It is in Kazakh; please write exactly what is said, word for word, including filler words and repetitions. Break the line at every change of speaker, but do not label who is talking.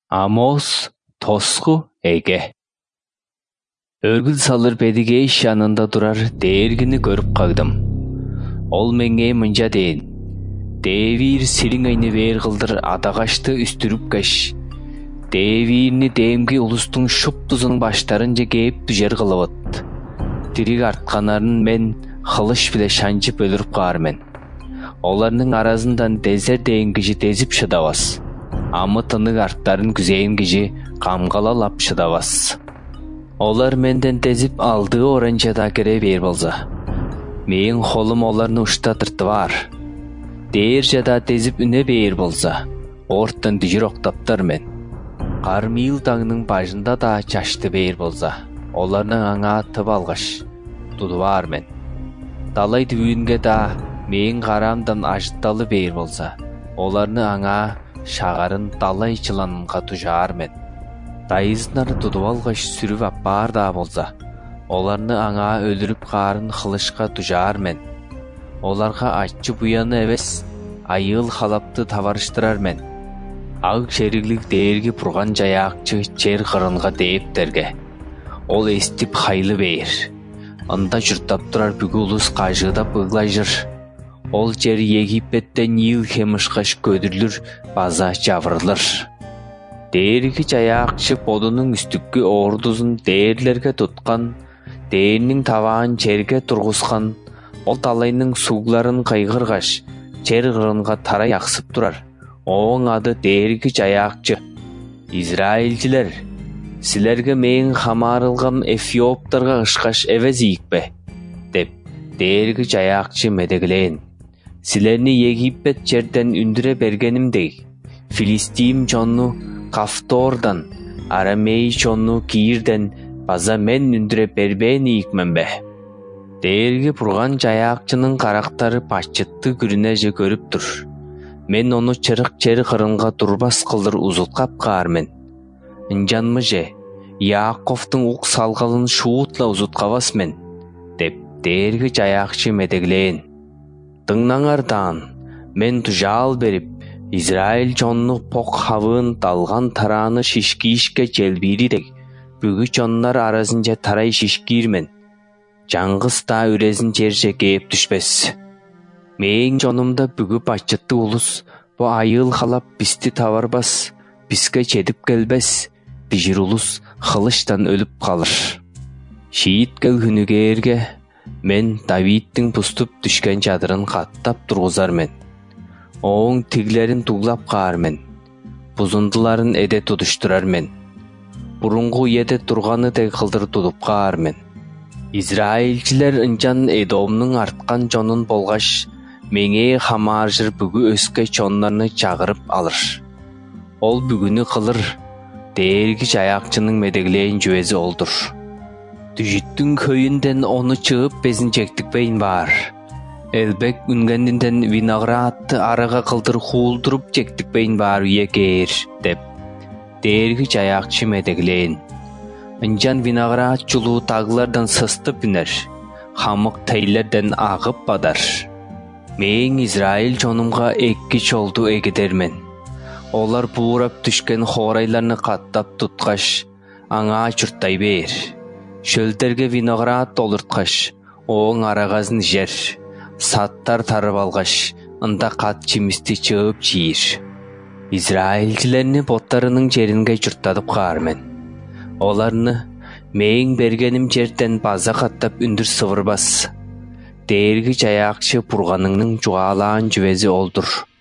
Амос тоску эге. Өргүл салыр бедиге иш янында турар дээргини көрүп калдым. Ол меңе мынжа дейин. Девир сириң айны бээр кылдыр адагашты үстүрүп кеш. Девирни демги улустун шуптузун баштарын же кээп түжер кылыбыт. Тирик артканарын мен кылыч биле шанчып өлүрүп каармен. Олардын арасынан дезер дейин киши тезип шыдабас. Амы тынык арттарын күзейин киши камгалалап шыдабас. Олар менден тезип алdığı оранчада кере бер болса. Мен холум оларны уштатырты бар. Дээр жада тезип үне бер болса. Орттан дижир октаптар мен. Кармил таңның бажында да чашты бер болса. Оларның аңа тып алгаш. Тудубар мен. Далай дүбүнге да мен карамдан ажытталы бер болса. Оларны аңа шагарын далай чыланынга тужаар мен. Дайызынары тудуп алгаш сүрүп аппаар да болса. Оларны аңа өлүрүп каарын кылышка тужаар мен. Оларга аччы буяны эбес, айыл халапты табарыштырар мен. Ак шериглик дээрги пурган жаякчы чер кырынга деептерге. Ол эстип хайлы бейир. Анда журттап турар бүгү улус кажыдап ыглайжыр. Ол жер Египетте Нил хемышкаш көдүрлүр, база жабырылыр. Дээрги жаякчы бодунун үстүккү ордузун дээрлерге туткан, дээрнин табаан жерге тургузган, ол талайнын сугларын кайгыргаш, жер кырынга тарай аксып турар. Оң ады дээрги жаякчы. Израилчилер, силерге мен хамарылгам эфиоптарга ышкаш эвез ийикпе? Деп, дээрги жаякчы медегилейин. Силерни Египет жерден үндүре бергенимдей, Филистим жонну Кафтордан, Арамей жонну Кирден база мен үндүре бербейин ийикмен бе? Дээрги пурган жаякчынын карактары пачытты күрүнө же көрүп тур. Мен ону чырык жер кырынга турбас кылдыр узуткап каармен. Инжанмы же, Яаковтун ук салгалын шуутла узуткабас мен, деп дээрги жаякчы медегилейин. Тыңнаңардан, мен тужаал берип, Израиль жонну пок хавын талган тараны шишкишке желбиридек, бүгү жоннар арасынча тарай шишкирмен. Жаңгыс да үрезин жерже кээп түшпес. Мээң жонумда бүгү бачытты улус, бу айыл халап бисти табарбас, биске жетип келбес, дижир улус кылычтан өлүп калыр. Шииткел күнүгээрге мен Давидтин пуступ түшкен чадырын каттап тургузар мен. Оң тиглерин туглап каар мен. Бузундуларын эде тудуштурар мен. Бурунгу эде турганы дег кылдыр тудуп каар мен. Израилчилер ынчан Эдомнун арткан жонун болгаш, меңе хамаржыр бүгү өскө чоннарны чагырып алыр. Ол бүгүнү кылыр, дээрги жаякчынын медегилейин жүвези олдур. Түжүттүн көйүнден оны чыгып безин жектикпейин бар. Элбек үнгенинден виноградты арага кылдыр хуулдуруп жектикпейин бар үйекер, деп дээрги жаякчы медегилейин. Ынжан виноград жулуу тагылардан сыстып үнер, хамык тейлерден агып бадар. Мээң Израиль жонумга эки чолду эгедермен. Олар буурап түшкен хорайларны каттап туткаш, аңа чурттай бер. Шөлдерге виноград толурткаш, оң арагазын жер. Саттар тарып алгаш, ында кат чимисти чыгып чийир. Израилчилерни боттарынын жеринге журттадып каармен. Оларны мээң бергеним жерден база каттап үндүр сыбырбас. Дээрги жаякчы пурганыңның жуалаан жүвези олдур.